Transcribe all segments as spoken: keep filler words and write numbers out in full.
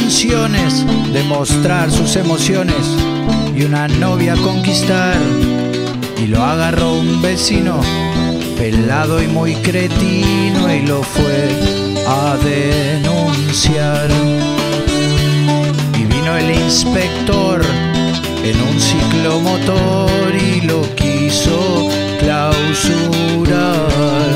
canciones, demostrar sus emociones y una novia conquistar. Y lo agarró un vecino, pelado y muy cretino, y lo fue a denunciar. Y vino el inspector en un ciclomotor y lo quiso clausurar.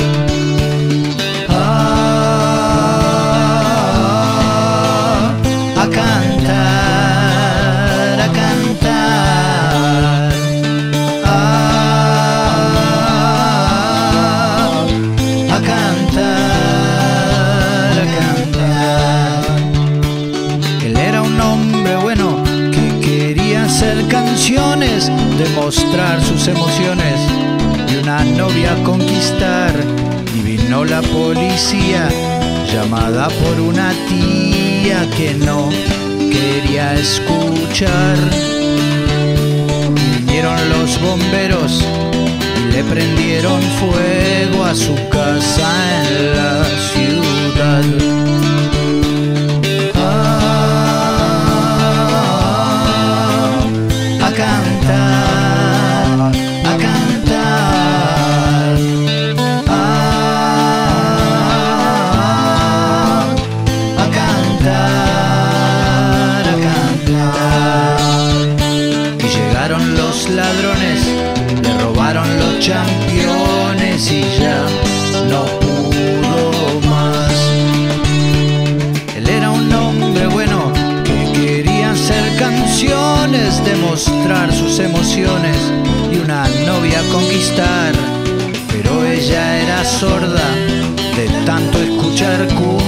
Ah, a cantar, a cantar. Ah, a cantar, a cantar. Él era un hombre bueno que quería hacer canciones, demostrar sus emociones y una novia conquistar. Y vino la policía, llamada por una tía que no quería escuchar. Y vinieron los bomberos y le prendieron fuego a su casa en la ciudad. Ah, a cantar, a cantar. Ah, a cantar, a cantar. Y llegaron los ladrones, le robaron los championes y ya no pudo más. Él era un hombre bueno que quería hacer canciones, demostrar sus emociones y una novia conquistar. Pero ella era sorda de tanto escuchar cumbia